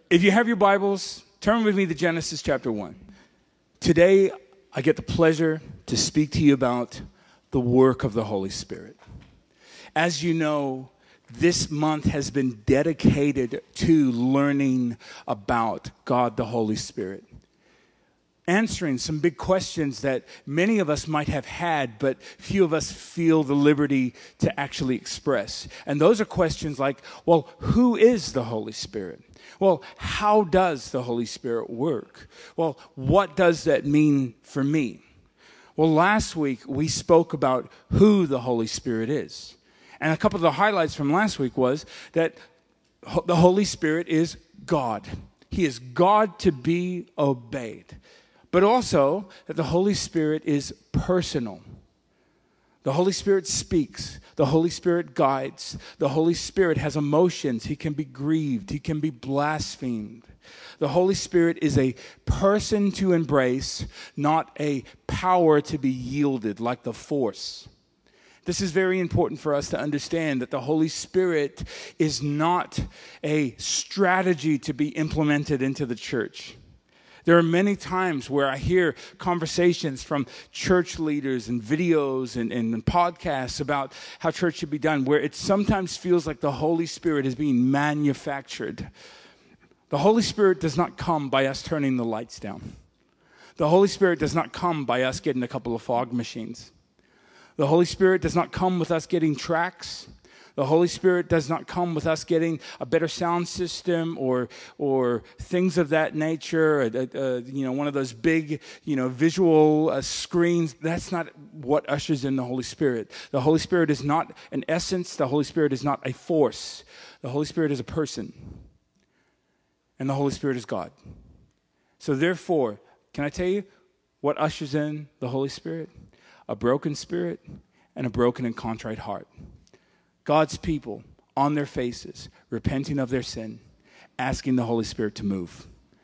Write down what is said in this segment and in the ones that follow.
If you have your Bibles, turn with me to Genesis chapter 1. Today, I get the pleasure to speak to you about the work of the Holy Spirit. As you know, this month has been dedicated to learning about God the Holy Spirit. Answering some big questions that many of us might have had, but few of us feel the liberty to actually express. And those are questions like, well, who is the Holy Spirit? Well, how does the Holy Spirit work? Well, what does that mean for me? Well, last week we spoke about who the Holy Spirit is. And a couple of the highlights from last week was that the Holy Spirit is God. He is God to be obeyed. But also that the Holy Spirit is personal. The Holy Spirit speaks. The Holy Spirit guides. The Holy Spirit has emotions. He can be grieved. He can be blasphemed. The Holy Spirit is a person to embrace, not a power to be yielded like the force. This is very important for us to understand that the Holy Spirit is not a strategy to be implemented into the church. There are many times where I hear conversations from church leaders and videos and podcasts about how church should be done, where it sometimes feels like the Holy Spirit is being manufactured. The Holy Spirit does not come by us turning the lights down. The Holy Spirit does not come by us getting a couple of fog machines. The Holy Spirit does not come with us getting tracks. The Holy Spirit does not come with us getting a better sound system or things of that nature. One of those big, visual screens. That's not what ushers in the Holy Spirit. The Holy Spirit is not an essence. The Holy Spirit is not a force. The Holy Spirit is a person, and the Holy Spirit is God. So therefore, can I tell you what ushers in the Holy Spirit? A broken spirit and a broken and contrite heart. God's people on their faces, repenting of their sin, asking the Holy Spirit to move.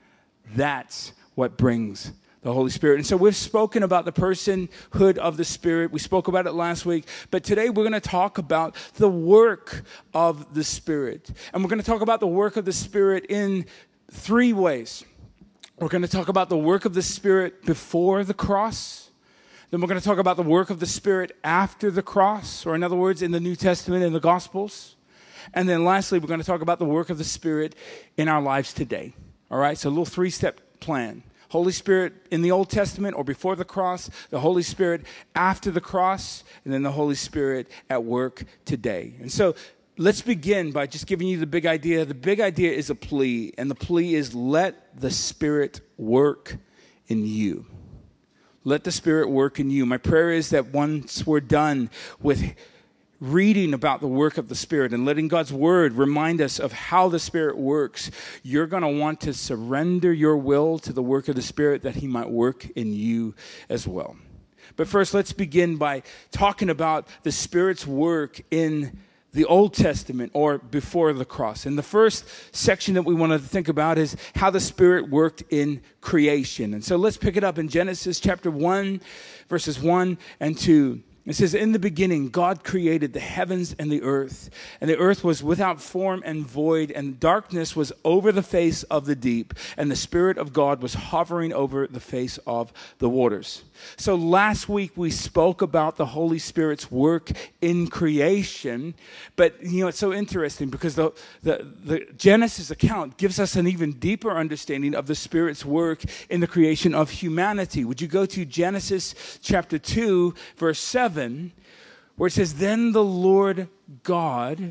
That's what brings the Holy Spirit. And so we've spoken about the personhood of the Spirit. We spoke about it last week. But today we're going to talk about the work of the Spirit. And we're going to talk about the work of the Spirit in three ways. We're going to talk about the work of the Spirit before the cross. Then we're going to talk about the work of the Spirit after the cross, or in other words, in the New Testament and the Gospels. And then lastly, we're going to talk about the work of the Spirit in our lives today. All right, so a little three-step plan. Holy Spirit in the Old Testament or before the cross, the Holy Spirit after the cross, and then the Holy Spirit at work today. And so let's begin by just giving you the big idea. The big idea is a plea, and the plea is let the Spirit work in you. Let the Spirit work in you. My prayer is that once we're done with reading about the work of the Spirit and letting God's Word remind us of how the Spirit works, you're going to want to surrender your will to the work of the Spirit that He might work in you as well. But first, let's begin by talking about the Spirit's work in the Old Testament or before the cross. And the first section that we want to think about is how the Spirit worked in creation. And so let's pick it up in Genesis chapter 1, verses 1 and 2. It says, in the beginning, God created the heavens and the earth was without form and void, and darkness was over the face of the deep, and the Spirit of God was hovering over the face of the waters. So last week we spoke about the Holy Spirit's work in creation, but it's so interesting because the Genesis account gives us an even deeper understanding of the Spirit's work in the creation of humanity. Would you go to Genesis chapter 2, verse 7, where it says, then the Lord God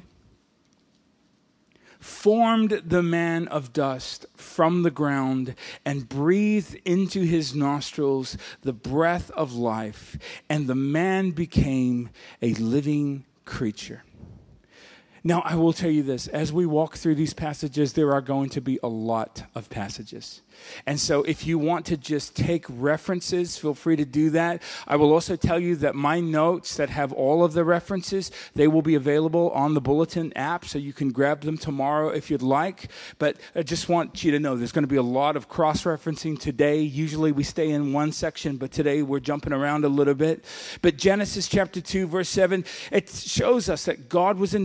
formed the man of dust from the ground and breathed into his nostrils the breath of life, and the man became a living creature. Now, I will tell you this, as we walk through these passages, there are going to be a lot of passages. And so if you want to just take references, feel free to do that. I will also tell you that my notes that have all of the references, they will be available on the Bulletin app, so you can grab them tomorrow if you'd like. But I just want you to know there's going to be a lot of cross-referencing today. Usually we stay in one section, but today we're jumping around a little bit. But Genesis chapter 2, verse 7, it shows us that God was involved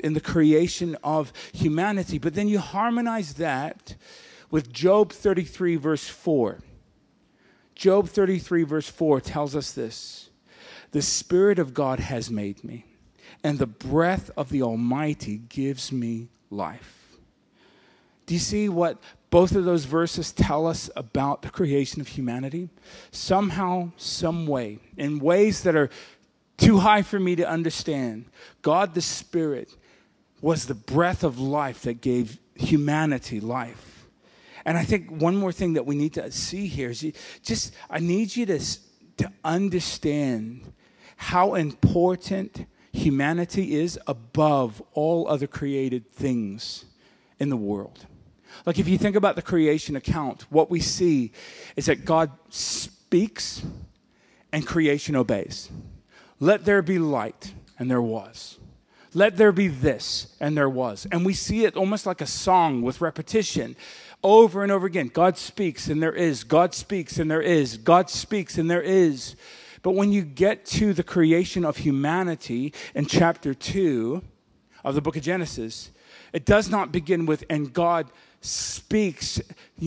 in the creation of humanity. But then you harmonize that with Job 33, verse 4. Job 33, verse 4 tells us this: the Spirit of God has made me, and the breath of the Almighty gives me life. Do you see what both of those verses tell us about the creation of humanity? Somehow, some way, in ways that are too high for me to understand, God the Spirit was the breath of life that gave humanity life. And I think one more thing that we need to see here is I need you to understand how important humanity is above all other created things in the world. Like if you think about the creation account, what we see is that God speaks and creation obeys. Let there be light, and there was. Let there be this, and there was. And we see it almost like a song with repetition. Over and over again, God speaks and there is. God speaks and there is. God speaks and there is. But when you get to the creation of humanity in chapter 2 of the book of Genesis, it does not begin with, and God speaks,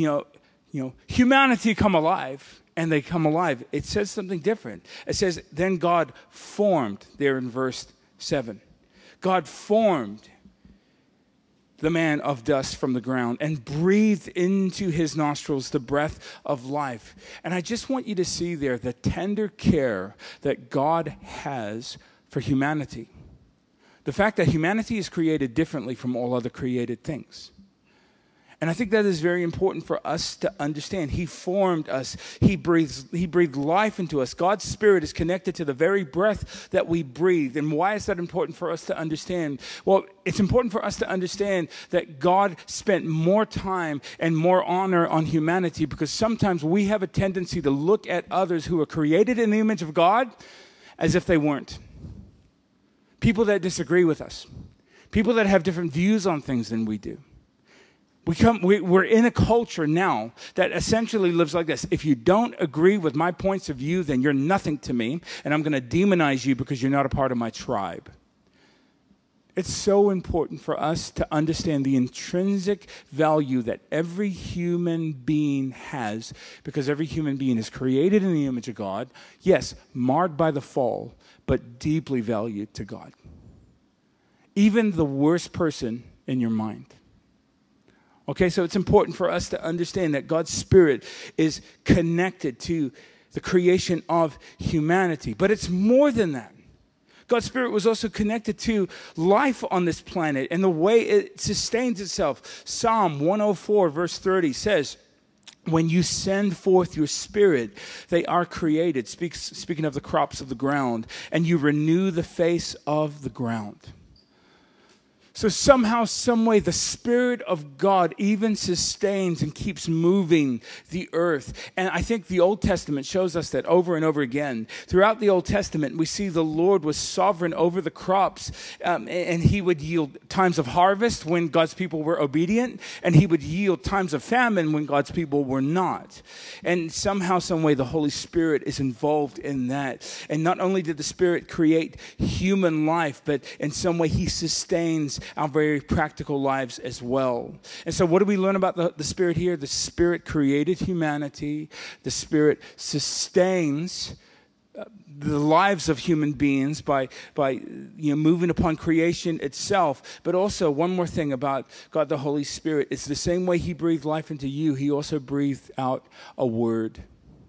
humanity come alive, and they come alive. It says something different. It says, then God formed, there in verse 7. God formed the man of dust from the ground and breathed into his nostrils the breath of life. And I just want you to see there the tender care that God has for humanity. The fact that humanity is created differently from all other created things. And I think that is very important for us to understand. He formed us. He breathed life into us. God's Spirit is connected to the very breath that we breathe. And why is that important for us to understand? Well, it's important for us to understand that God spent more time and more honor on humanity, because sometimes we have a tendency to look at others who are created in the image of God as if they weren't. People that disagree with us. People that have different views on things than we do. We're in a culture now that essentially lives like this. If you don't agree with my points of view, then you're nothing to me, and I'm going to demonize you because you're not a part of my tribe. It's so important for us to understand the intrinsic value that every human being has, because every human being is created in the image of God, yes, marred by the fall, but deeply valued to God. Even the worst person in your mind. Okay, so it's important for us to understand that God's Spirit is connected to the creation of humanity. But it's more than that. God's Spirit was also connected to life on this planet and the way it sustains itself. Psalm 104, verse 30 says, when you send forth your Spirit, they are created. Speaking of the crops of the ground, and you renew the face of the ground. So somehow, some way, the Spirit of God even sustains and keeps moving the earth. And I think the Old Testament shows us that over and over again. Throughout the Old Testament, we see the Lord was sovereign over the crops, and he would yield times of harvest when God's people were obedient, and he would yield times of famine when God's people were not. And somehow, some way, the Holy Spirit is involved in that. And not only did the Spirit create human life, but in some way, he sustains our very practical lives as well. And so what do we learn about the Spirit here? The Spirit created humanity. The Spirit sustains the lives of human beings by moving upon creation itself. But also, one more thing about God the Holy Spirit. It's the same way he breathed life into you. He also breathed out a word.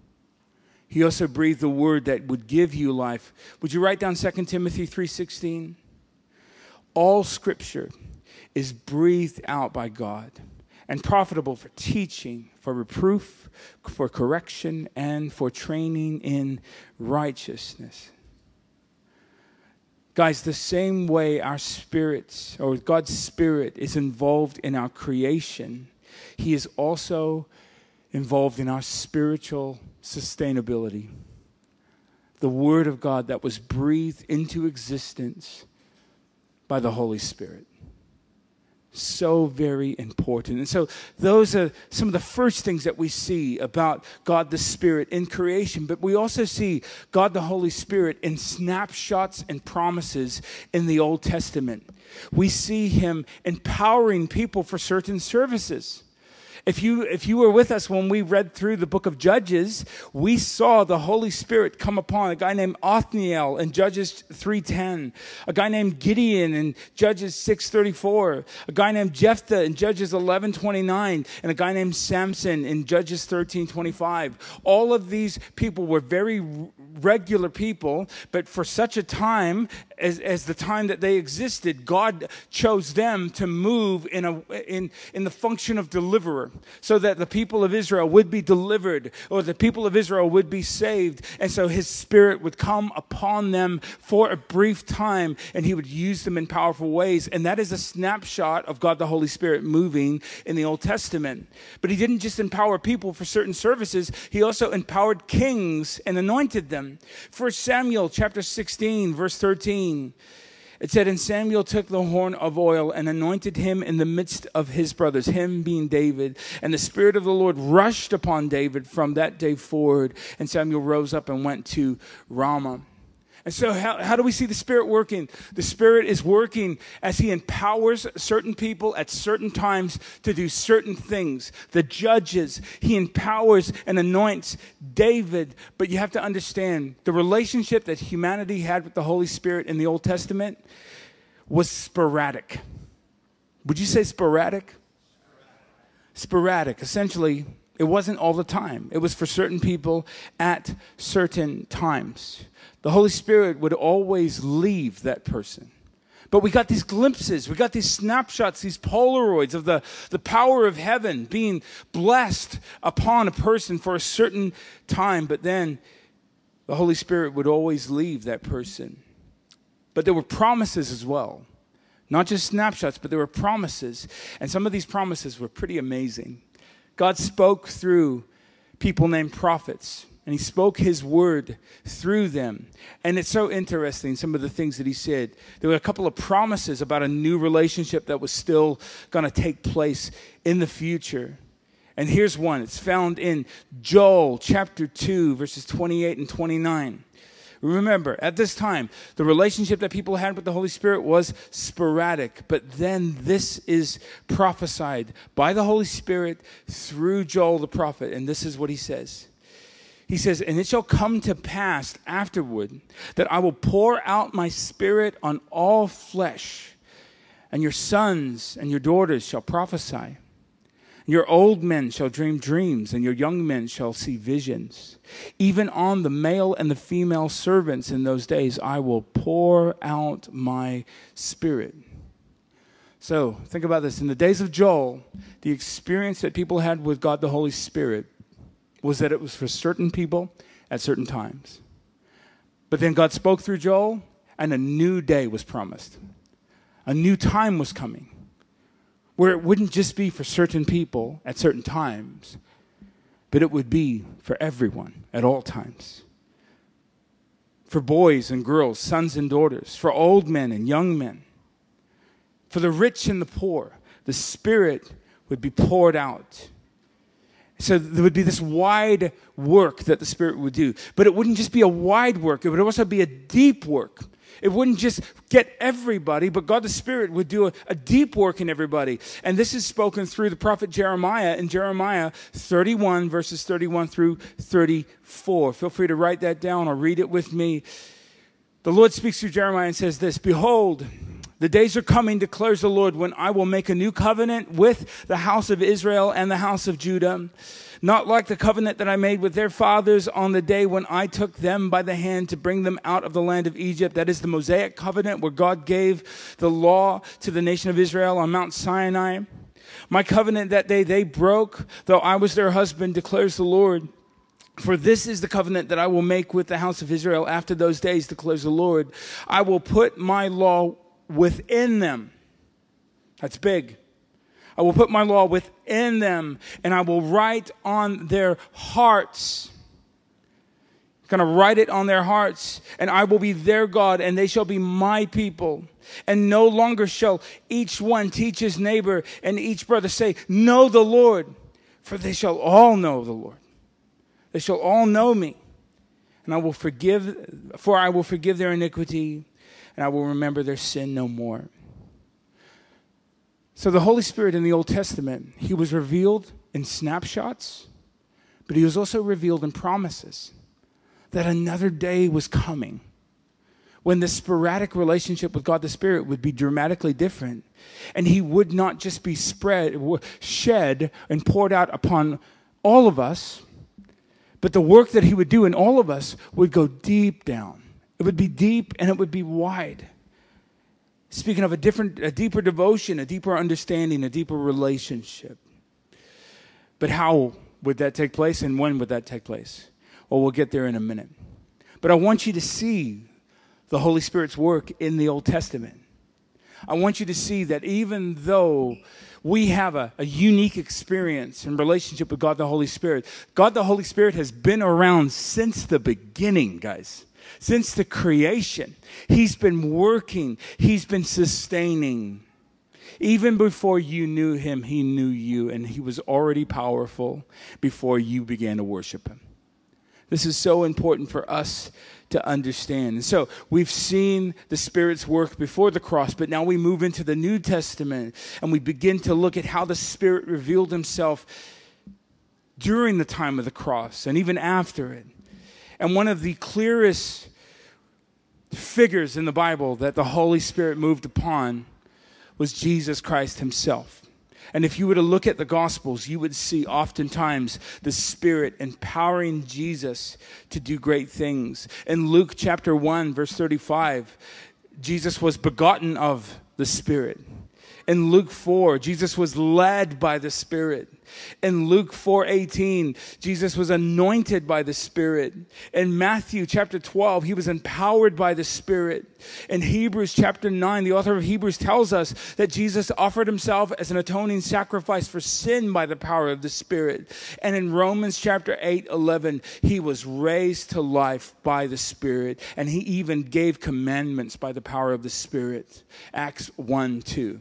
He also breathed the word that would give you life. Would you write down 2 Timothy 3:16? All Scripture is breathed out by God and profitable for teaching, for reproof, for correction, and for training in righteousness. Guys, the same way our spirits, or God's Spirit, is involved in our creation, he is also involved in our spiritual sustainability. The Word of God that was breathed into existence by the Holy Spirit. So very important. And so those are some of the first things that we see about God the Spirit in creation. But we also see God the Holy Spirit in snapshots and promises in the Old Testament. We see him empowering people for certain services. If you were with us when we read through the book of Judges, we saw the Holy Spirit come upon a guy named Othniel in Judges 3:10, a guy named Gideon in Judges 6:34, a guy named Jephthah in Judges 11:29, and a guy named Samson in Judges 13:25. All of these people were very regular people, but for such a time as the time that they existed, God chose them to move in the function of deliverer, so that the people of Israel would be delivered, or the people of Israel would be saved. And so his Spirit would come upon them for a brief time, and he would use them in powerful ways. And that is a snapshot of God the Holy Spirit moving in the Old Testament. But he didn't just empower people for certain services, he also empowered kings and anointed them. 1 Samuel chapter 16, verse 13. It said, and Samuel took the horn of oil and anointed him in the midst of his brothers, him being David. And the Spirit of the Lord rushed upon David from that day forward. And Samuel rose up and went to Ramah. And so how do we see the Spirit working? The Spirit is working as he empowers certain people at certain times to do certain things. The judges, he empowers and anoints David. But you have to understand, the relationship that humanity had with the Holy Spirit in the Old Testament was sporadic. Would you say sporadic? Sporadic. Essentially, it wasn't all the time. It was for certain people at certain times. The Holy Spirit would always leave that person. But we got these glimpses, we got these snapshots, these Polaroids of the power of heaven being blessed upon a person for a certain time. But then the Holy Spirit would always leave that person. But there were promises as well. Not just snapshots, but there were promises. And some of these promises were pretty amazing. God spoke through people named prophets. And he spoke his word through them. And it's so interesting, some of the things that he said. There were a couple of promises about a new relationship that was still going to take place in the future. And here's one. It's found in Joel chapter 2, verses 28 and 29. Remember, at this time, the relationship that people had with the Holy Spirit was sporadic. But then this is prophesied by the Holy Spirit through Joel the prophet. And this is what he says. He says, and it shall come to pass afterward that I will pour out my Spirit on all flesh, and your sons and your daughters shall prophesy. Your old men shall dream dreams, and your young men shall see visions. Even on the male and the female servants in those days, I will pour out my Spirit. So think about this. In the days of Joel, the experience that people had with God the Holy Spirit was that it was for certain people at certain times. But then God spoke through Joel, and a new day was promised. A new time was coming, where it wouldn't just be for certain people at certain times, but it would be for everyone at all times. For boys and girls, sons and daughters, for old men and young men, for the rich and the poor, the Spirit would be poured out. So there would be this wide work that the Spirit would do. But it wouldn't just be a wide work. It would also be a deep work. It wouldn't just get everybody, but God the Spirit would do a deep work in everybody. And this is spoken through the prophet Jeremiah in Jeremiah 31, verses 31 through 34. Feel free to write that down or read it with me. The Lord speaks through Jeremiah and says this, behold, the days are coming, declares the Lord, when I will make a new covenant with the house of Israel and the house of Judah, not like the covenant that I made with their fathers on the day when I took them by the hand to bring them out of the land of Egypt. That is the Mosaic covenant where God gave the law to the nation of Israel on Mount Sinai. My covenant that day they broke, though I was their husband, declares the Lord. For this is the covenant that I will make with the house of Israel after those days, declares the Lord. I will put my law within them. That's big. I will put my law within them, and I will write on their hearts. going to write it on their hearts, and I will be their God, and they shall be my people. And no longer shall each one teach his neighbor and each brother say, know the Lord, for they shall all know the Lord. They shall all know me, and I will forgive their iniquity, and I will remember their sin no more. So the Holy Spirit in the Old Testament, he was revealed in snapshots, but he was also revealed in promises that another day was coming when the sporadic relationship with God the Spirit would be dramatically different, and he would not just be shed and poured out upon all of us, but the work that he would do in all of us would go deep down. It would be deep and it would be wide. Speaking of a deeper devotion, a deeper understanding, a deeper relationship. But how would that take place, and when would that take place? Well, we'll get there in a minute. But I want you to see the Holy Spirit's work in the Old Testament. I want you to see that even though we have a unique experience in relationship with God the Holy Spirit, God the Holy Spirit has been around since the beginning, guys. Since the creation. He's been working. He's been sustaining. Even before you knew him, he knew you, and he was already powerful before you began to worship him. This is so important for us to understand. And so we've seen the Spirit's work before the cross, but now we move into the New Testament and we begin to look at how the Spirit revealed himself during the time of the cross and even after it. And one of the clearest figures in the Bible that the Holy Spirit moved upon was Jesus Christ himself. And if you were to look at the Gospels, you would see oftentimes the Spirit empowering Jesus to do great things. In Luke chapter 1, verse 35, Jesus was begotten of the Spirit. In Luke 4, Jesus was led by the Spirit. In Luke 4:18, Jesus was anointed by the Spirit. In Matthew chapter 12, he was empowered by the Spirit. In Hebrews chapter 9, the author of Hebrews tells us that Jesus offered himself as an atoning sacrifice for sin by the power of the Spirit. And in Romans chapter 8:11, he was raised to life by the Spirit. And he even gave commandments by the power of the Spirit. Acts 1:2.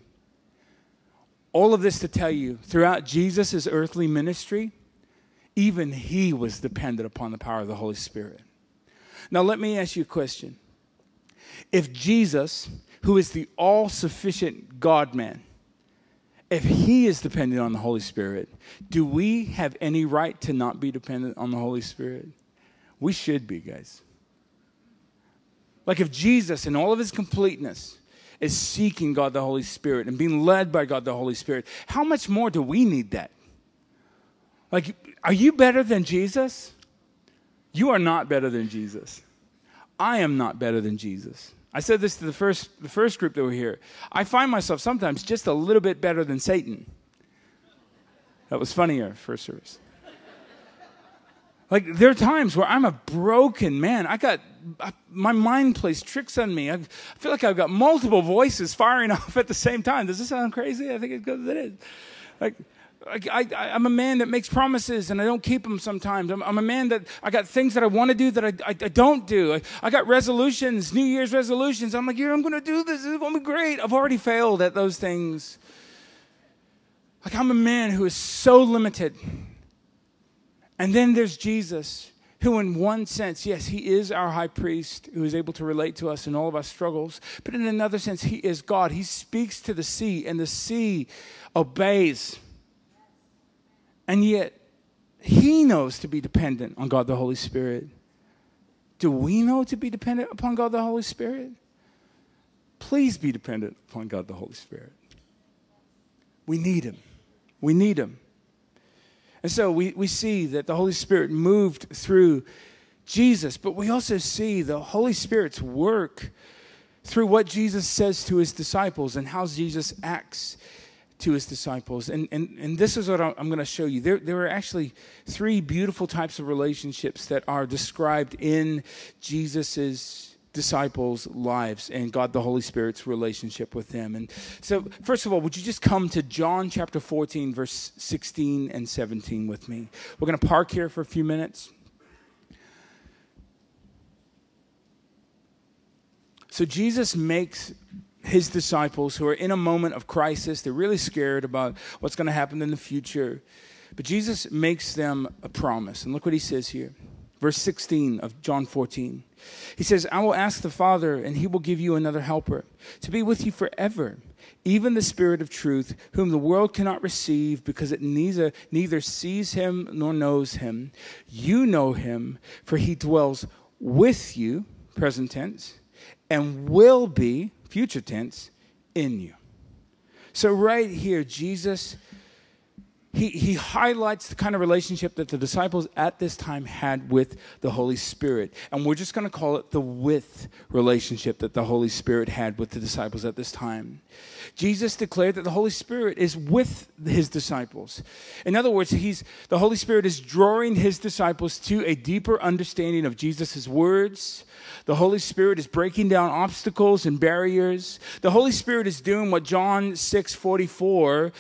All of this to tell you, throughout Jesus' earthly ministry, even he was dependent upon the power of the Holy Spirit. Now, let me ask you a question. If Jesus, who is the all-sufficient God-man, if he is dependent on the Holy Spirit, do we have any right to not be dependent on the Holy Spirit? We should be, guys. Like if Jesus, in all of his completeness, is seeking God the Holy Spirit and being led by God the Holy Spirit, how much more do we need that? Like, are you better than Jesus? You are not better than Jesus. I am not better than Jesus. I said this to the first group that were here. I find myself sometimes just a little bit better than Satan. That was funnier, first service. Like, there are times where I'm a broken man. My mind plays tricks on me. I feel like I've got multiple voices firing off at the same time. Does this sound crazy? I think it is. I'm a man that makes promises and I don't keep them sometimes. I'm a man that I got things that I want to do that I don't do. I got resolutions, New Year's resolutions. I'm like, yeah, I'm going to do this. It's going to be great. I've already failed at those things. Like, I'm a man who is so limited. And then there's Jesus, who in one sense, yes, he is our high priest who is able to relate to us in all of our struggles. But in another sense, he is God. He speaks to the sea, and the sea obeys. And yet, he knows to be dependent on God the Holy Spirit. Do we know to be dependent upon God the Holy Spirit? Please be dependent upon God the Holy Spirit. We need him. We need him. And so we see that the Holy Spirit moved through Jesus, but we also see the Holy Spirit's work through what Jesus says to his disciples and how Jesus acts to his disciples. And this is what I'm going to show you. There are actually three beautiful types of relationships that are described in Jesus's disciples' lives and God the Holy Spirit's relationship with them. And so, first of all, would you just come to John chapter 14, verse 16 and 17 with me? We're going to park here for a few minutes. So Jesus makes his disciples, who are in a moment of crisis, they're really scared about what's going to happen in the future. But Jesus makes them a promise. And look what he says here. Verse 16 of John 14. He says, I will ask the Father, and he will give you another helper to be with you forever, even the Spirit of truth, whom the world cannot receive because it neither sees him nor knows him. You know him, for he dwells with you, present tense, and will be, future tense, in you. So right here, Jesus, he highlights the kind of relationship that the disciples at this time had with the Holy Spirit. And we're just going to call it the with relationship that the Holy Spirit had with the disciples at this time. Jesus declared that the Holy Spirit is with his disciples. In other words, the Holy Spirit is drawing his disciples to a deeper understanding of Jesus' words. The Holy Spirit is breaking down obstacles and barriers. The Holy Spirit is doing what John 6:44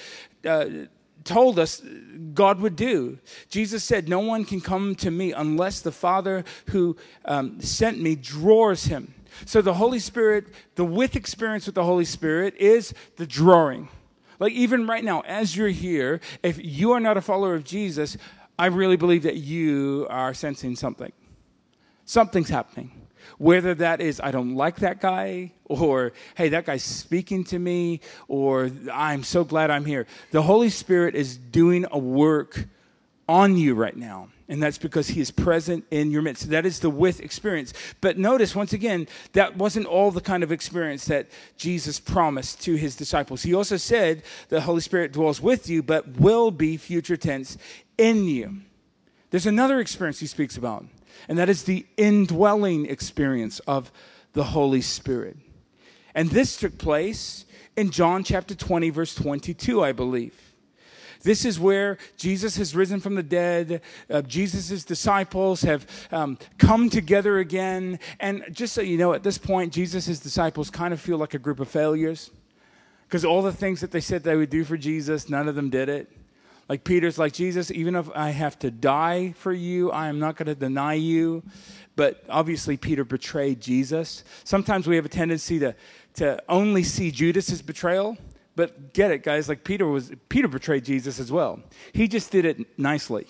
told us God would do. Jesus said, no one can come to me unless the Father who sent me draws him. So the Holy Spirit, the with experience with the Holy Spirit is the drawing. Like even right now, as you're here, if you are not a follower of Jesus, I really believe that you are sensing something. Something's happening. Whether that is, I don't like that guy, or, hey, that guy's speaking to me, or I'm so glad I'm here. The Holy Spirit is doing a work on you right now, and that's because he is present in your midst. That is the with experience. But notice, once again, that wasn't all the kind of experience that Jesus promised to his disciples. He also said the Holy Spirit dwells with you, but will be, future tense, in you. There's another experience he speaks about. And that is the indwelling experience of the Holy Spirit. And this took place in John chapter 20, verse 22, I believe. This is where Jesus has risen from the dead. Jesus' disciples have come together again. And just so you know, at this point, Jesus' disciples kind of feel like a group of failures. Because all the things that they said they would do for Jesus, none of them did it. Like Peter's like, Jesus, even if I have to die for you, I am not going to deny you. But obviously Peter betrayed Jesus. Sometimes we have a tendency to only see Judas's betrayal. But get it, guys, like Peter betrayed Jesus as well. He just did it nicely.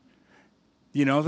You know,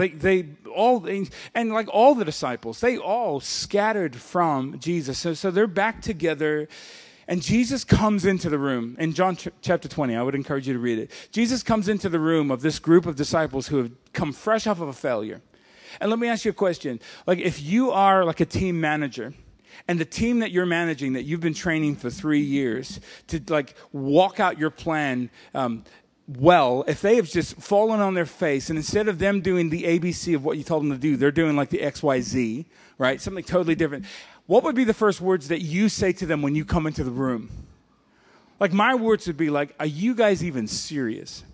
and like all the disciples, they all scattered from Jesus. So they're back together. And Jesus comes into the room. In John chapter 20, I would encourage you to read it. Jesus comes into the room of this group of disciples who have come fresh off of a failure. And let me ask you a question. Like if you are like a team manager, and the team that you're managing, that you've been training for 3 years to like walk out your plan well, if they have just fallen on their face, and instead of them doing the ABC of what you told them to do, they're doing like the XYZ, right? Something totally different. What would be the first words that you say to them when you come into the room? Like my words would be like, are you guys even serious?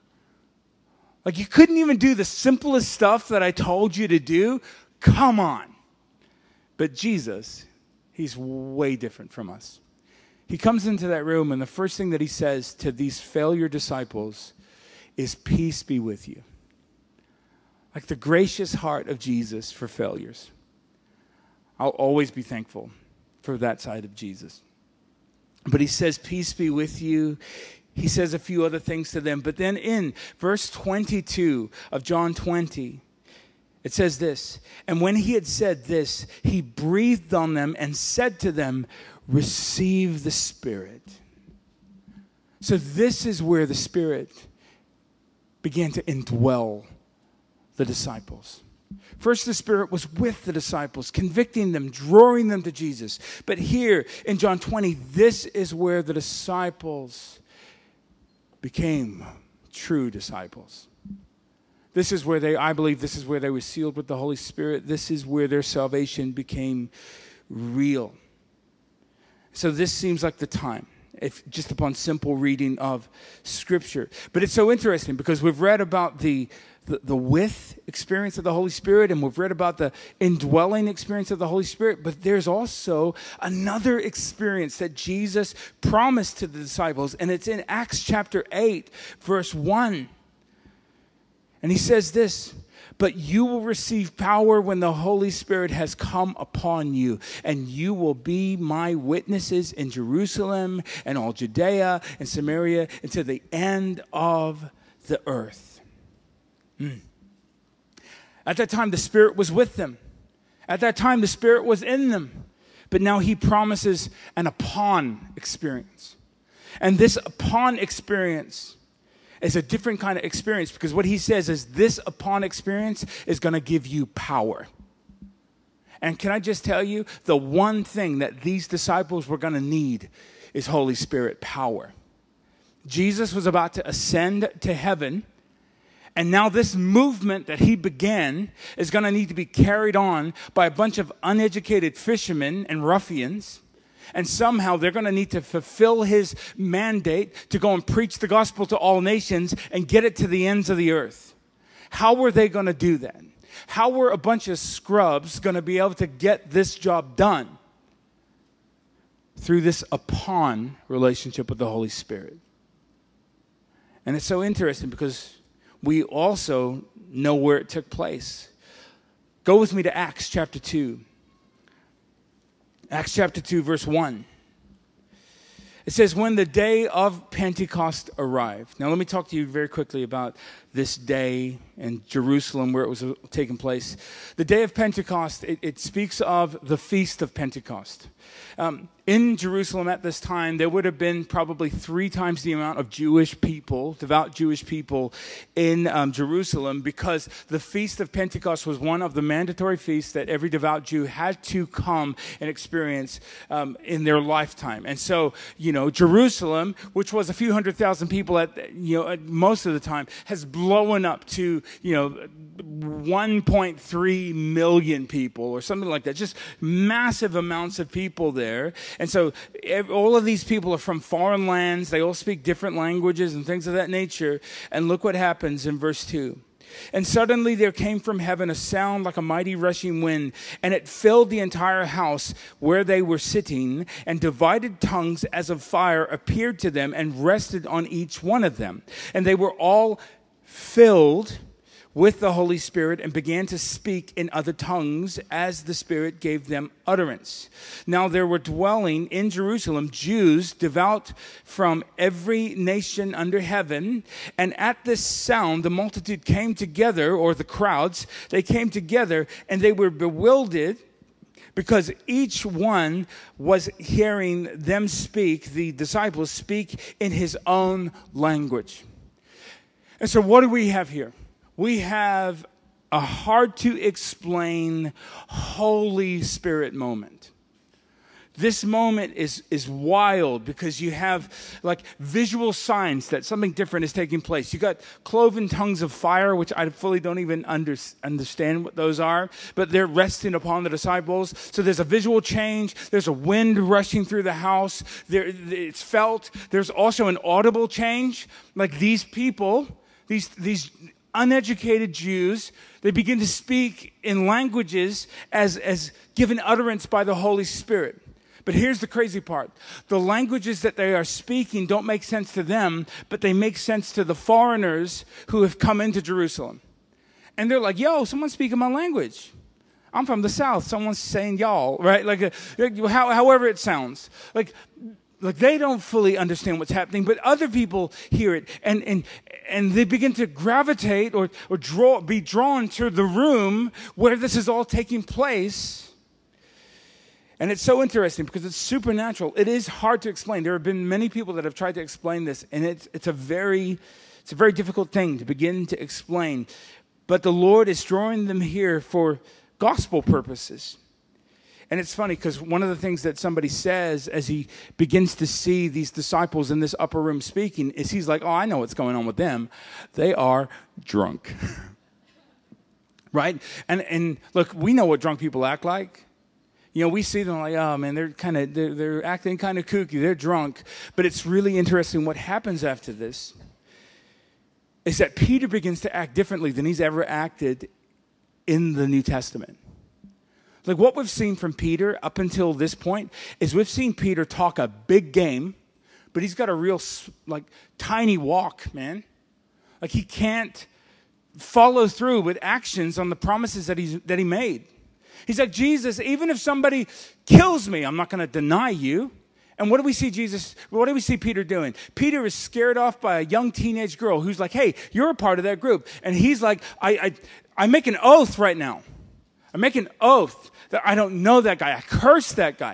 Like you couldn't even do the simplest stuff that I told you to do? Come on. But Jesus, he's way different from us. He comes into that room and the first thing that he says to these failure disciples is, peace be with you. Like the gracious heart of Jesus for failures. I'll always be thankful for that side of Jesus. But he says, peace be with you. He says a few other things to them. But then in verse 22 of John 20, it says this, and when he had said this, he breathed on them and said to them, receive the Spirit. So this is where the Spirit began to indwell the disciples. First, the Spirit was with the disciples, convicting them, drawing them to Jesus. But here in John 20, this is where the disciples became true disciples. This is where I believe this is where they were sealed with the Holy Spirit. This is where their salvation became real. So this seems like the time, if just upon simple reading of Scripture. But it's so interesting because we've read about the with experience of the Holy Spirit, and we've read about the indwelling experience of the Holy Spirit, but there's also another experience that Jesus promised to the disciples, and it's in Acts chapter 8, verse 1. And he says this, But you will receive power when the Holy Spirit has come upon you, and you will be my witnesses in Jerusalem and all Judea and Samaria and to the end of the earth. At that time, the Spirit was with them. At that time, the Spirit was in them. But now he promises an upon experience. And this upon experience is a different kind of experience, because what he says is this upon experience is going to give you power. And can I just tell you, the one thing that these disciples were going to need is Holy Spirit power. Jesus was about to ascend to heaven, and now this movement that he began is going to need to be carried on by a bunch of uneducated fishermen and ruffians. And somehow they're going to need to fulfill his mandate to go and preach the gospel to all nations and get it to the ends of the earth. How were they going to do that? How were a bunch of scrubs going to be able to get this job done? Through this upon relationship with the Holy Spirit. And it's so interesting because we also know where it took place. Go with me to Acts chapter 2. Acts chapter 2, verse 1. It says, when the day of Pentecost arrived. Now, let me talk to you very quickly about this day in Jerusalem where it was taking place. The day of Pentecost, it speaks of the Feast of Pentecost. In Jerusalem at this time, there would have been probably 3 times the amount of Jewish people, devout Jewish people in Jerusalem, because the Feast of Pentecost was one of the mandatory feasts that every devout Jew had to come and experience in their lifetime. And so, Jerusalem, which was a few 100,000 people at most of the time, has blown up to, 1.3 million people or something like that. Just massive amounts of people there. And so all of these people are from foreign lands. They all speak different languages and things of that nature. And look what happens in verse 2. And suddenly there came from heaven a sound like a mighty rushing wind, and it filled the entire house where they were sitting, and divided tongues as of fire appeared to them and rested on each one of them. And they were all filled with the Holy Spirit and began to speak in other tongues as the Spirit gave them utterance. Now there were dwelling in Jerusalem Jews devout from every nation under heaven. And at this sound, the multitude came together, or the crowds, they came together, and they were bewildered because each one was hearing them speak, the disciples speak in his own language. And so what do we have here? We have a hard-to-explain Holy Spirit moment. This moment is wild because you have like visual signs that something different is taking place. You got cloven tongues of fire, which I fully don't even understand what those are, but they're resting upon the disciples. So there's a visual change. There's a wind rushing through the house. It's felt. There's also an audible change. Like these people, these uneducated Jews, they begin to speak in languages as given utterance by the Holy Spirit. But here's the crazy part. The languages that they are speaking don't make sense to them, but they make sense to the foreigners who have come into Jerusalem. And they're like, yo, someone's speaking my language. I'm from the South. Someone's saying y'all, right? However it sounds. Like they don't fully understand what's happening, but other people hear it, and they begin to gravitate or be drawn to the room where this is all taking place. And it's so interesting because it's supernatural. It is hard to explain. There have been many people that have tried to explain this, and it's a very difficult thing to begin to explain. But the Lord is drawing them here for gospel purposes. And it's funny because one of the things that somebody says as he begins to see these disciples in this upper room speaking is he's like, oh, I know what's going on with them. They are drunk. Right? And look, we know what drunk people act like. We see them like, oh man, they're acting kind of kooky. They're drunk. But it's really interesting what happens after this is that Peter begins to act differently than he's ever acted in the New Testament. Like what we've seen from Peter up until this point is we've seen Peter talk a big game, but he's got a real tiny walk, man. Like he can't follow through with actions on the promises that he made. He's like, Jesus, even if somebody kills me, I'm not going to deny you. And what do we see Peter doing? Peter is scared off by a young teenage girl who's like, hey, you're a part of that group. And he's like, I make an oath right now. I make an oath that I don't know that guy. I curse that guy.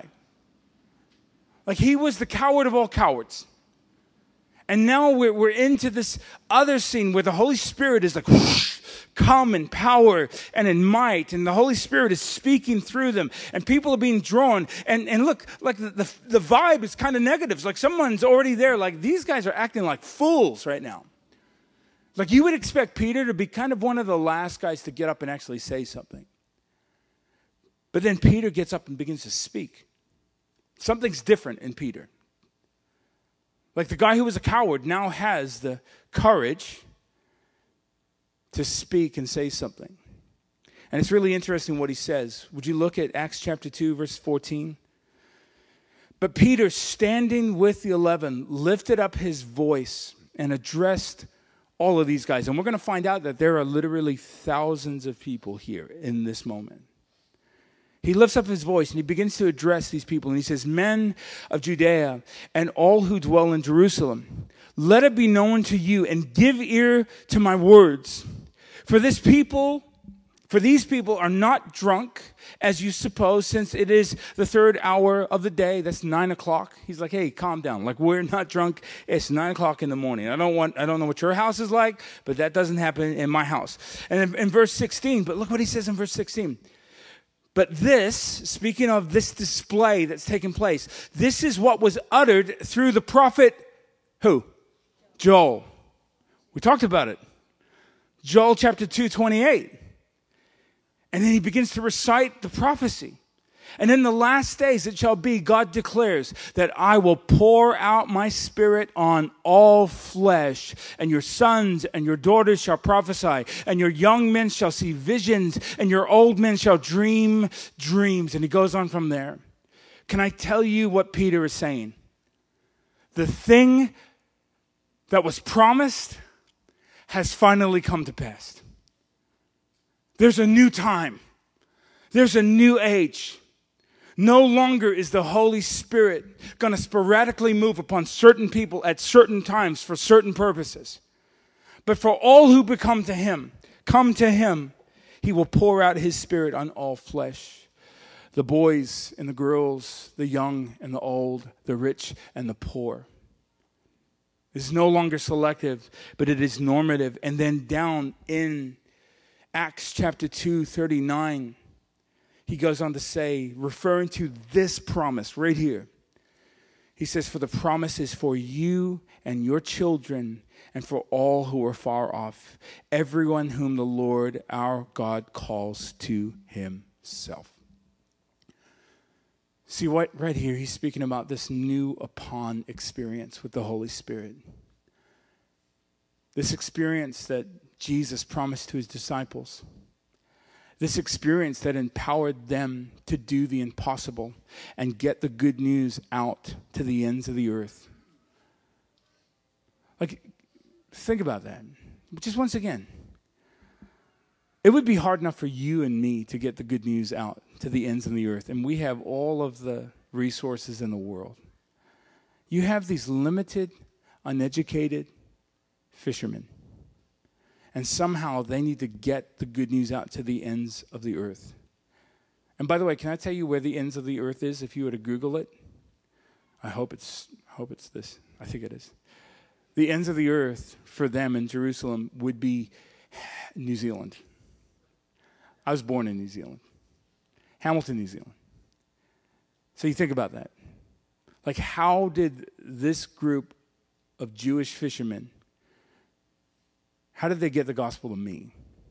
Like, he was the coward of all cowards. And now we're into this other scene where the Holy Spirit is like, whoosh, come in power and in might. And the Holy Spirit is speaking through them. And people are being drawn. And look, like the vibe is kind of negative. It's like someone's already there. Like, these guys are acting like fools right now. Like, you would expect Peter to be kind of one of the last guys to get up and actually say something. But then Peter gets up and begins to speak. Something's different in Peter. Like, the guy who was a coward now has the courage to speak and say something. And it's really interesting what he says. Would you look at Acts chapter 2, verse 14? But Peter, standing with the 11, lifted up his voice and addressed all of these guys. And we're going to find out that there are literally thousands of people here in this moment. He lifts up his voice and he begins to address these people. And he says, men of Judea and all who dwell in Jerusalem, let it be known to you and give ear to my words. For these people are not drunk, as you suppose, since it is the third hour of the day. That's 9 o'clock. He's like, hey, calm down. Like, we're not drunk. It's 9 o'clock in the morning. I don't know what your house is like, but that doesn't happen in my house. And in verse 16, but look what he says in verse 16. But this, speaking of this display that's taking place, this is what was uttered through the prophet, who? Joel. We talked about it. Joel chapter 2:28. And then he begins to recite the prophecy. And in the last days it shall be, God declares, that I will pour out my spirit on all flesh, and your sons and your daughters shall prophesy, and your young men shall see visions, and your old men shall dream dreams. And he goes on from there. Can I tell you what Peter is saying? The thing that was promised has finally come to pass. There's a new time. There's a new age. No longer is the Holy Spirit going to sporadically move upon certain people at certain times for certain purposes. But for all who come to him, he will pour out his spirit on all flesh. The boys and the girls, the young and the old, the rich and the poor. It's no longer selective, but it is normative. And then down in Acts chapter 2:39, he goes on to say, referring to this promise right here, he says, for the promise is for you and your children and for all who are far off, everyone whom the Lord our God calls to himself. See what right here, he's speaking about this new upon experience with the Holy Spirit. This experience that Jesus promised to his disciples. This experience that empowered them to do the impossible and get the good news out to the ends of the earth. Like, think about that. Just once again, it would be hard enough for you and me to get the good news out to the ends of the earth, and we have all of the resources in the world. You have these limited, uneducated fishermen. And somehow they need to get the good news out to the ends of the earth. And by the way, can I tell you where the ends of the earth is if you were to Google it? I hope it's this. I think it is. The ends of the earth for them in Jerusalem would be New Zealand. I was born in New Zealand. Hamilton, New Zealand. So you think about that. Like, how did this group of Jewish fishermen, how did they get the gospel to me?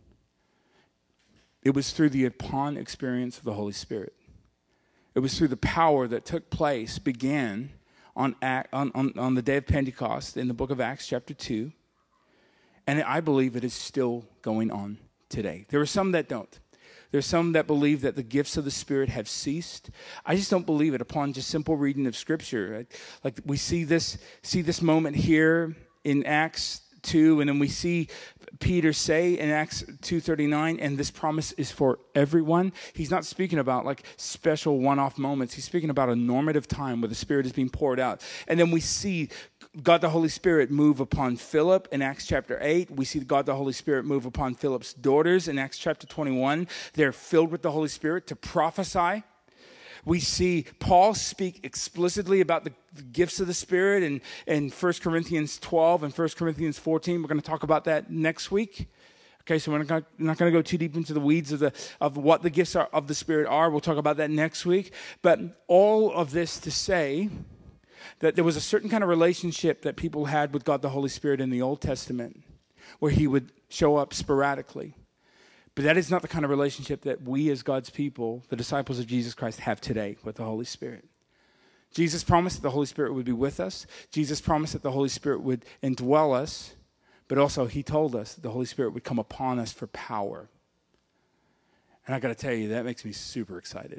It was through the upon experience of the Holy Spirit. It was through the power that took place, began on the day of Pentecost in the book of Acts chapter 2. And I believe it is still going on today. There are some that don't. There's some that believe that the gifts of the Spirit have ceased. I just don't believe it upon just simple reading of Scripture. Like we see this moment here in Acts 2, and then we see Peter say in Acts 2:39, and this promise is for everyone. He's not speaking about like special one-off moments. He's speaking about a normative time where the Spirit is being poured out. And then we see God the Holy Spirit move upon Philip in Acts chapter 8. We see God the Holy Spirit move upon Philip's daughters in Acts chapter 21. They're filled with the Holy Spirit to prophesy. We see Paul speak explicitly about the gifts of the Spirit in 1 Corinthians 12 and 1 Corinthians 14. We're going to talk about that next week. Okay, so we're not going to go too deep into the weeds of what the gifts of the Spirit are. We'll talk about that next week. But all of this to say that there was a certain kind of relationship that people had with God the Holy Spirit in the Old Testament where he would show up sporadically. But that is not the kind of relationship that we as God's people, the disciples of Jesus Christ, have today with the Holy Spirit. Jesus promised that the Holy Spirit would be with us. Jesus promised that the Holy Spirit would indwell us. But also he told us that the Holy Spirit would come upon us for power. And I got to tell you, that makes me super excited.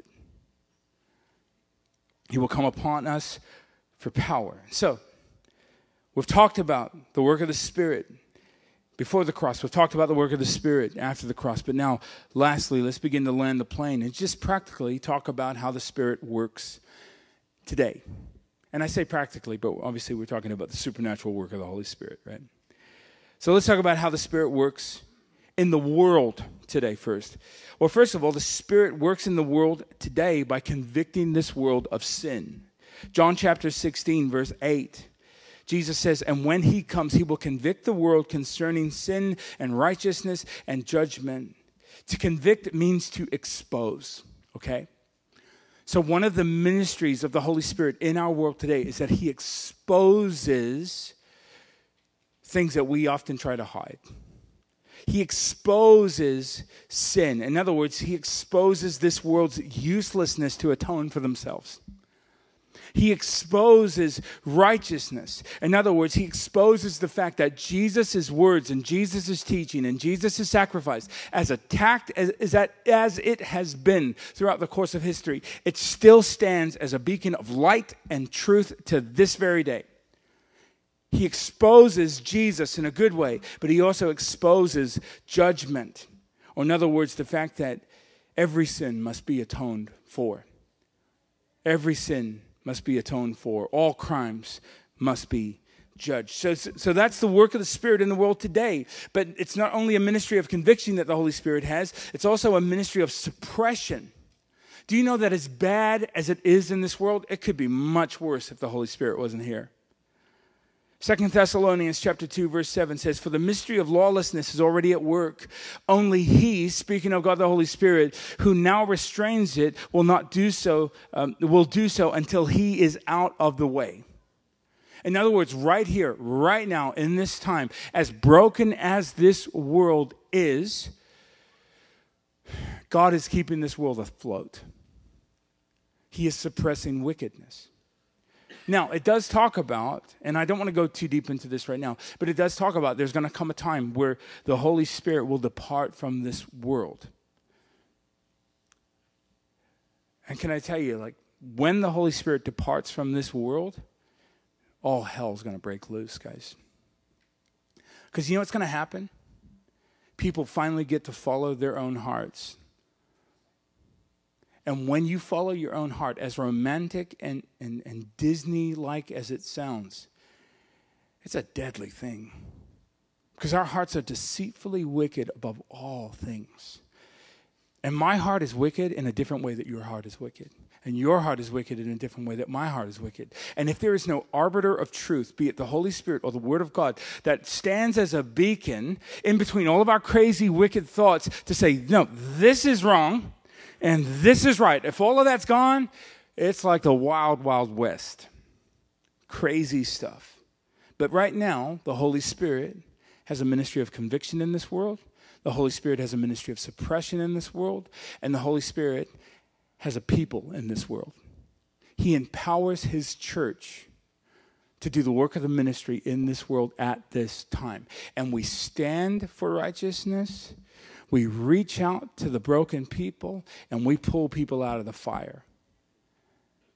He will come upon us for power. So, we've talked about the work of the Spirit before the cross. We've talked about the work of the Spirit after the cross. But now, lastly, let's begin to land the plane and just practically talk about how the Spirit works today. And I say practically, but obviously we're talking about the supernatural work of the Holy Spirit, right? So let's talk about how the Spirit works in the world today first. Well, first of all, the Spirit works in the world today by convicting this world of sin. John chapter 16, verse 8. Jesus says, and when he comes, he will convict the world concerning sin and righteousness and judgment. To convict means to expose, okay? So one of the ministries of the Holy Spirit in our world today is that he exposes things that we often try to hide. He exposes sin. In other words, he exposes this world's uselessness to atone for themselves. He exposes righteousness. In other words, he exposes the fact that Jesus' words and Jesus' teaching and Jesus' sacrifice, as attacked as it has been throughout the course of history, it still stands as a beacon of light and truth to this very day. He exposes Jesus in a good way, but he also exposes judgment. Or in other words, the fact that every sin must be atoned for. Every sin must be atoned for. All crimes must be judged. So that's the work of the Spirit in the world today. But it's not only a ministry of conviction that the Holy Spirit has, it's also a ministry of suppression. Do you know that as bad as it is in this world, it could be much worse if the Holy Spirit wasn't here? 2 Thessalonians chapter 2, verse 7 says, for the mystery of lawlessness is already at work. Only he, speaking of God the Holy Spirit, who now restrains it, will do so until he is out of the way. In other words, right here, right now, in this time, as broken as this world is, God is keeping this world afloat. He is suppressing wickedness. Now, it does talk about, and I don't want to go too deep into this right now, but it does talk about there's going to come a time where the Holy Spirit will depart from this world. And can I tell you, like, when the Holy Spirit departs from this world, all hell's going to break loose, guys. Because you know what's going to happen? People finally get to follow their own hearts. And when you follow your own heart, as romantic and Disney-like as it sounds, it's a deadly thing. Because our hearts are deceitfully wicked above all things. And my heart is wicked in a different way that your heart is wicked. And your heart is wicked in a different way that my heart is wicked. And if there is no arbiter of truth, be it the Holy Spirit or the Word of God, that stands as a beacon in between all of our crazy, wicked thoughts to say, no, this is wrong. And this is right. If all of that's gone, it's like the wild, wild west. Crazy stuff. But right now, the Holy Spirit has a ministry of conviction in this world. The Holy Spirit has a ministry of suppression in this world. And the Holy Spirit has a people in this world. He empowers his church to do the work of the ministry in this world at this time. And we stand for righteousness. We reach out to the broken people, and we pull people out of the fire.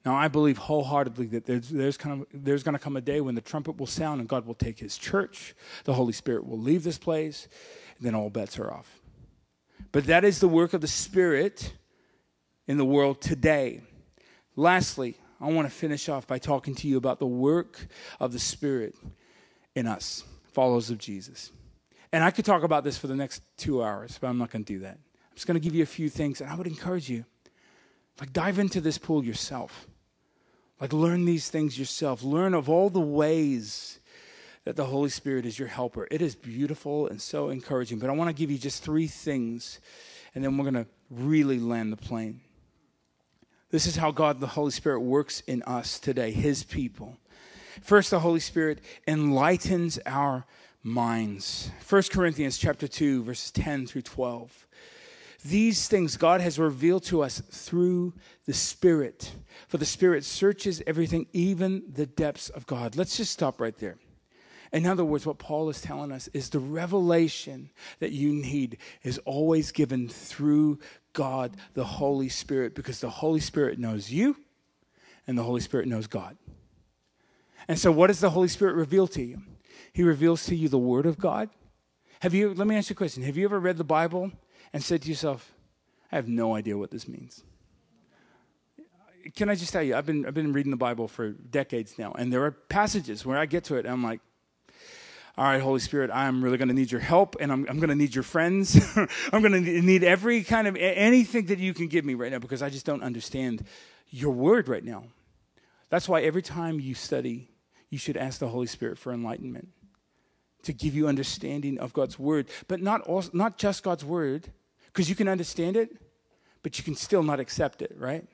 Now, I believe wholeheartedly that there's going to come a day when the trumpet will sound and God will take his church. The Holy Spirit will leave this place, and then all bets are off. But that is the work of the Spirit in the world today. Lastly, I want to finish off by talking to you about the work of the Spirit in us, followers of Jesus. And I could talk about this for the next 2 hours, but I'm not going to do that. I'm just going to give you a few things, and I would encourage you, dive into this pool yourself. Learn these things yourself. Learn of all the ways that the Holy Spirit is your helper. It is beautiful and so encouraging. But I want to give you just 3 things, and then we're going to really land the plane. This is how God, the Holy Spirit, works in us today, his people. First, the Holy Spirit enlightens our minds. 1 Corinthians chapter 2, verses 10 through 12. These things God has revealed to us through the Spirit. For the Spirit searches everything, even the depths of God. Let's just stop right there. In other words, what Paul is telling us is the revelation that you need is always given through God, the Holy Spirit, because the Holy Spirit knows you and the Holy Spirit knows God. And so what does the Holy Spirit reveal to you? He reveals to you the Word of God. Let me ask you a question. Have you ever read the Bible and said to yourself, I have no idea what this means? Can I just tell you, I've been reading the Bible for decades now, and there are passages where I get to it, and I'm like, all right, Holy Spirit, I'm really going to need your help, and I'm going to need your friends. I'm going to need every kind of, anything that you can give me right now, because I just don't understand your word right now. That's why every time you study, you should ask the Holy Spirit for enlightenment, to give you understanding of God's word, but not just God's word, because you can understand it, but you can still not accept it, right?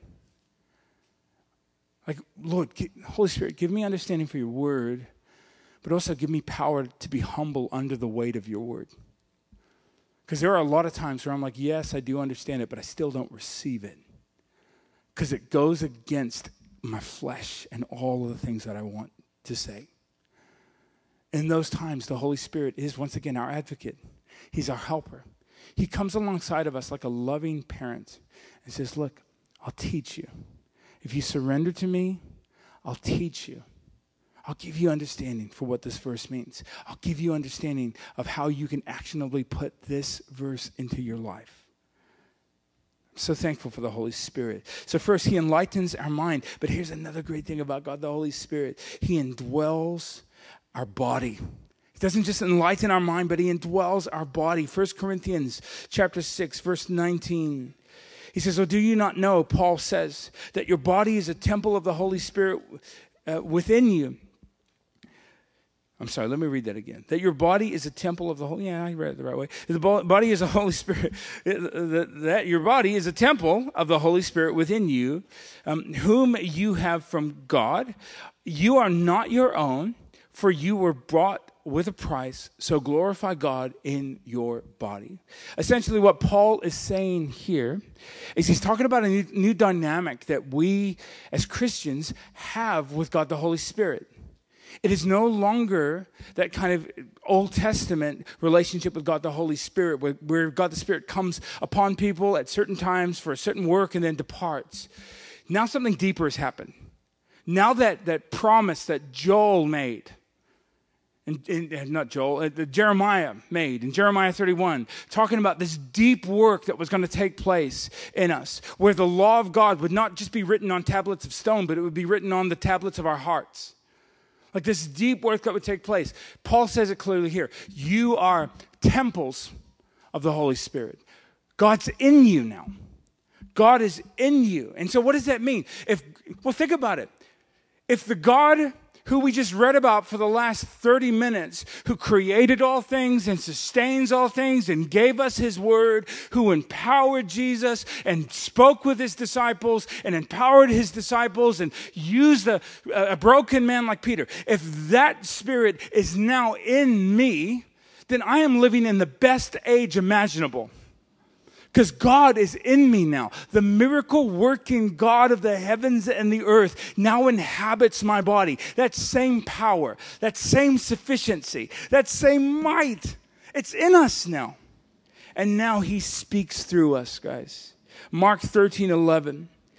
Lord, Holy Spirit, give me understanding for your word, but also give me power to be humble under the weight of your word. Because there are a lot of times where I'm like, yes, I do understand it, but I still don't receive it. Because it goes against my flesh and all of the things that I want to say. In those times, the Holy Spirit is, once again, our advocate. He's our helper. He comes alongside of us like a loving parent and says, look, I'll teach you. If you surrender to me, I'll teach you. I'll give you understanding for what this verse means. I'll give you understanding of how you can actionably put this verse into your life. I'm so thankful for the Holy Spirit. So first, he enlightens our mind. But here's another great thing about God, the Holy Spirit. He indwells our body. He doesn't just enlighten our mind, but he indwells our body. 1 Corinthians chapter 6, verse 19. He says, do you not know, Paul says, that your body is a temple of the Holy Spirit within you? I'm sorry, let me read that again. That your body is a temple of the Holy... Yeah, I read it the right way. The body is a Holy Spirit. That your body is a temple of the Holy Spirit within you, whom you have from God. You are not your own, for you were bought with a price, so glorify God in your body. Essentially, what Paul is saying here is he's talking about a new dynamic that we as Christians have with God the Holy Spirit. It is no longer that kind of Old Testament relationship with God the Holy Spirit, where God the Spirit comes upon people at certain times for a certain work and then departs. Now something deeper has happened. Now that promise that Joel made, Jeremiah made in Jeremiah 31, talking about this deep work that was going to take place in us, where the law of God would not just be written on tablets of stone, but it would be written on the tablets of our hearts. Like this deep work that would take place. Paul says it clearly here. You are temples of the Holy Spirit. God's in you now. God is in you. And so what does that mean? Think about it. If the God who we just read about for the last 30 minutes, who created all things and sustains all things and gave us his word, who empowered Jesus and spoke with his disciples and empowered his disciples and used a broken man like Peter. If that Spirit is now in me, then I am living in the best age imaginable. Because God is in me now. The miracle-working God of the heavens and the earth now inhabits my body. That same power, that same sufficiency, that same might, it's in us now. And now he speaks through us, guys. Mark 13:11.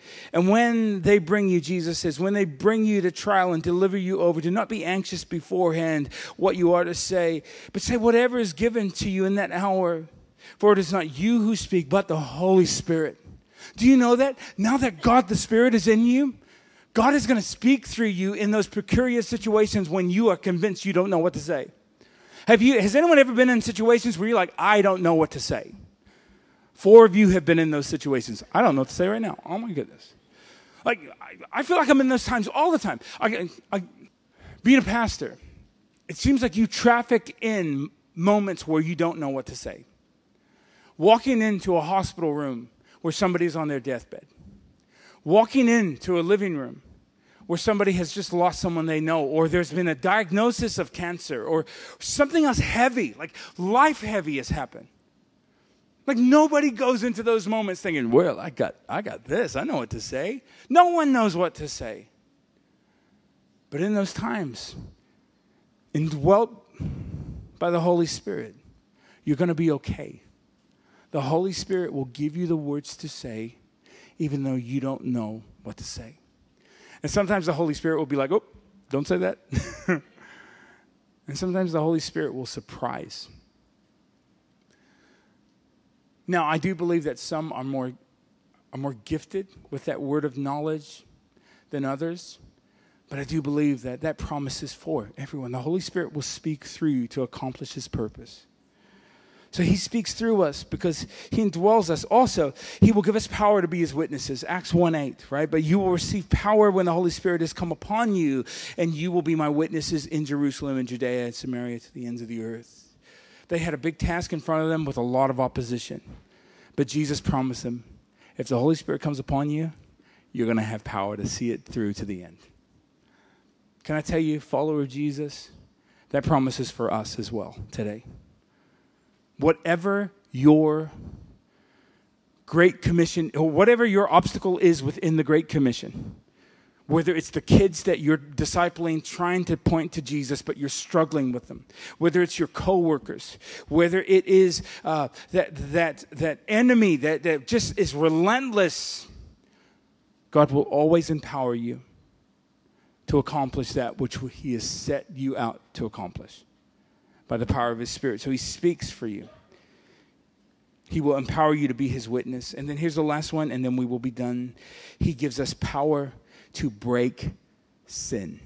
And when they bring you, Jesus says, when they bring you to trial and deliver you over, do not be anxious beforehand what you are to say, but say whatever is given to you in that hour. For it is not you who speak, but the Holy Spirit. Do you know that? Now that God the Spirit is in you, God is going to speak through you in those precarious situations when you are convinced you don't know what to say. Has anyone ever been in situations where you're like, I don't know what to say? 4 of you have been in those situations. I don't know what to say right now. Oh my goodness. Like, I feel like I'm in those times all the time. Being a pastor, it seems like you traffic in moments where you don't know what to say. Walking into a hospital room where somebody's on their deathbed. Walking into a living room where somebody has just lost someone they know, or there's been a diagnosis of cancer, or something else heavy, like life heavy has happened. Like nobody goes into those moments thinking, well, I got this, I know what to say. No one knows what to say. But in those times, indwelt by the Holy Spirit, you're going to be okay. The Holy Spirit will give you the words to say, even though you don't know what to say. And sometimes the Holy Spirit will be like, oh, don't say that. And sometimes the Holy Spirit will surprise. Now, I do believe that some are more gifted with that word of knowledge than others. But I do believe that that promise is for everyone. The Holy Spirit will speak through you to accomplish his purpose. So he speaks through us because he indwells us. Also, he will give us power to be his witnesses. Acts 1:8, right? But you will receive power when the Holy Spirit has come upon you, and you will be my witnesses in Jerusalem and Judea and Samaria to the ends of the earth. They had a big task in front of them with a lot of opposition. But Jesus promised them, if the Holy Spirit comes upon you, you're going to have power to see it through to the end. Can I tell you, follower of Jesus, that promise is for us as well today. Whatever your Great Commission, or whatever your obstacle is within the Great Commission, whether it's the kids that you're discipling, trying to point to Jesus, but you're struggling with them, whether it's your coworkers, whether it is that enemy that just is relentless, God will always empower you to accomplish that which he has set you out to accomplish by the power of his Spirit. So he speaks for you. He will empower you to be his witness. And then here's the last one, and then we will be done. He gives us power to break sin.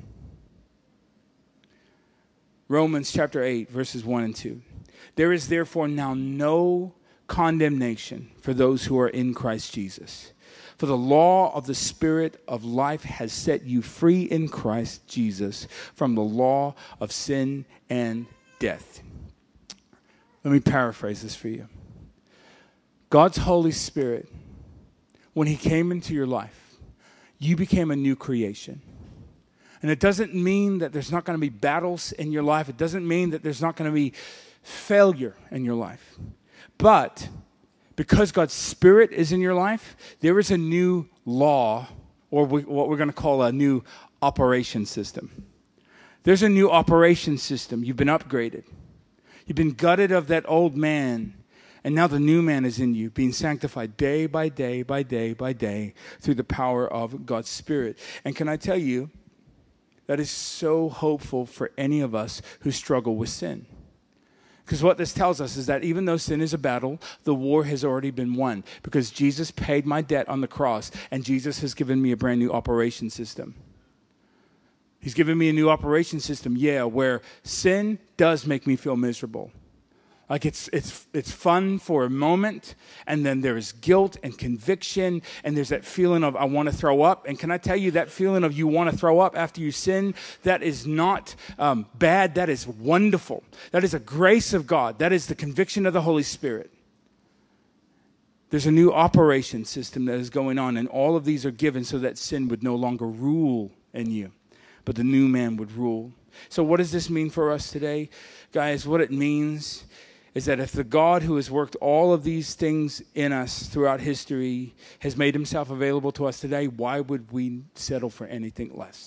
Romans chapter 8, verses 1 and 2. There is therefore now no condemnation for those who are in Christ Jesus. For the law of the Spirit of life has set you free in Christ Jesus from the law of sin and death. Let me paraphrase this for you. God's Holy Spirit, when he came into your life, you became a new creation. And it doesn't mean that there's not going to be battles in your life. It doesn't mean that there's not going to be failure in your life. But because God's Spirit is in your life, there is a new law, or what we're going to call a new operation system. There's a new operation system. You've been upgraded. You've been gutted of that old man. And now the new man is in you, being sanctified day by day by day by day through the power of God's Spirit. And can I tell you, that is so hopeful for any of us who struggle with sin. Because what this tells us is that even though sin is a battle, the war has already been won. Because Jesus paid my debt on the cross, and Jesus has given me a brand new operation system. He's given me a new operation system, where sin does make me feel miserable. Like it's fun for a moment, and then there's guilt and conviction, and there's that feeling of I want to throw up. And can I tell you, that feeling of you want to throw up after you sin, that is not bad. That is wonderful. That is a grace of God. That is the conviction of the Holy Spirit. There's a new operation system that is going on, and all of these are given so that sin would no longer rule in you, but the new man would rule. So what does this mean for us today? Guys, what it means is that if the God who has worked all of these things in us throughout history has made himself available to us today, why would we settle for anything less?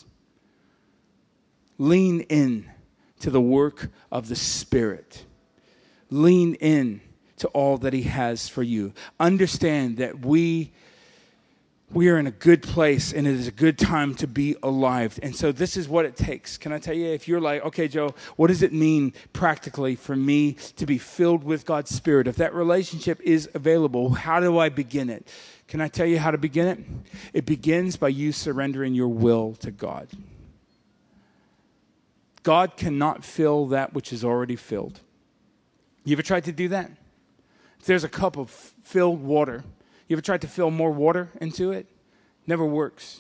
Lean in to the work of the Spirit. Lean in to all that he has for you. Understand that we we are in a good place, and it is a good time to be alive. And so this is what it takes. Can I tell you, if you're like, okay, Joe, what does it mean practically for me to be filled with God's Spirit? If that relationship is available, how do I begin it? Can I tell you how to begin it? It begins by you surrendering your will to God. God cannot fill that which is already filled. You ever tried to do that? If there's a cup of filled water, you ever tried to fill more water into it? Never works.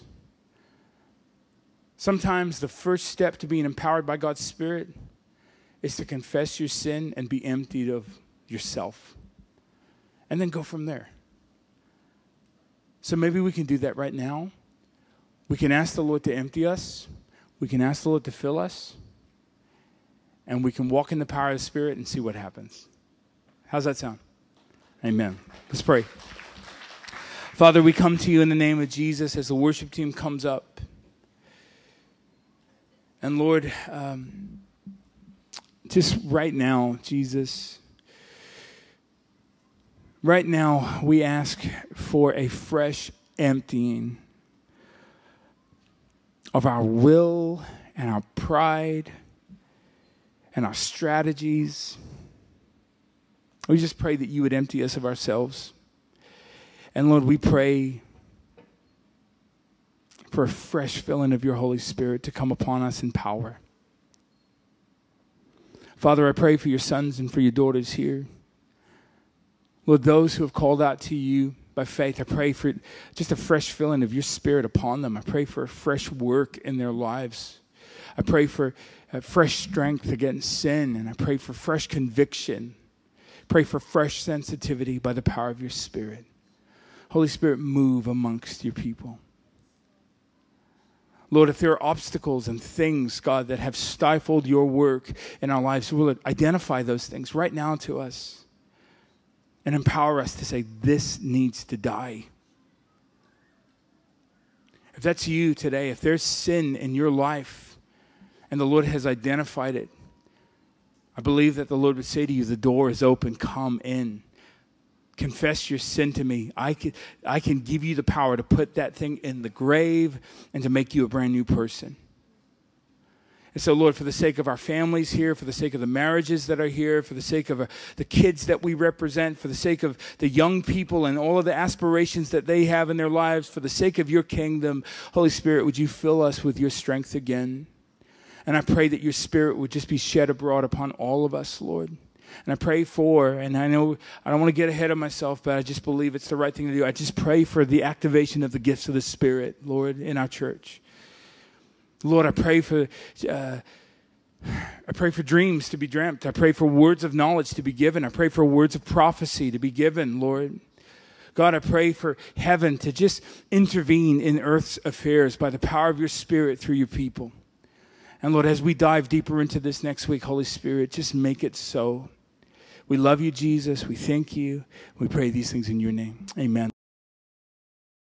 Sometimes the first step to being empowered by God's Spirit is to confess your sin and be emptied of yourself. And then go from there. So maybe we can do that right now. We can ask the Lord to empty us. We can ask the Lord to fill us. And we can walk in the power of the Spirit and see what happens. How's that sound? Amen. Let's pray. Father, we come to you in the name of Jesus as the worship team comes up. And Lord, just right now, Jesus, right now we ask for a fresh emptying of our will and our pride and our strategies. We just pray that you would empty us of ourselves. And Lord, we pray for a fresh filling of your Holy Spirit to come upon us in power. Father, I pray for your sons and for your daughters here. Lord, those who have called out to you by faith, I pray for just a fresh filling of your Spirit upon them. I pray for a fresh work in their lives. I pray for fresh strength against sin, and I pray for fresh conviction. Pray for fresh sensitivity by the power of your Spirit. Holy Spirit, move amongst your people. Lord, if there are obstacles and things, God, that have stifled your work in our lives, will identify those things right now to us and empower us to say, this needs to die. If that's you today, if there's sin in your life and the Lord has identified it, I believe that the Lord would say to you, the door is open, come in. Confess your sin to me. I can give you the power to put that thing in the grave and to make you a brand new person. And so, Lord, for the sake of our families here, for the sake of the marriages that are here, for the sake of the kids that we represent, for the sake of the young people and all of the aspirations that they have in their lives, for the sake of your kingdom, Holy Spirit, would you fill us with your strength again? And I pray that your Spirit would just be shed abroad upon all of us, Lord. And I pray for, and I know I don't want to get ahead of myself, but I just believe it's the right thing to do. I just pray for the activation of the gifts of the Spirit, Lord, in our church. Lord, I pray for dreams to be dreamt. I pray for words of knowledge to be given. I pray for words of prophecy to be given, Lord. God, I pray for heaven to just intervene in earth's affairs by the power of your Spirit through your people. And Lord, as we dive deeper into this next week, Holy Spirit, just make it so. We love you, Jesus. We thank you. We pray these things in your name. Amen.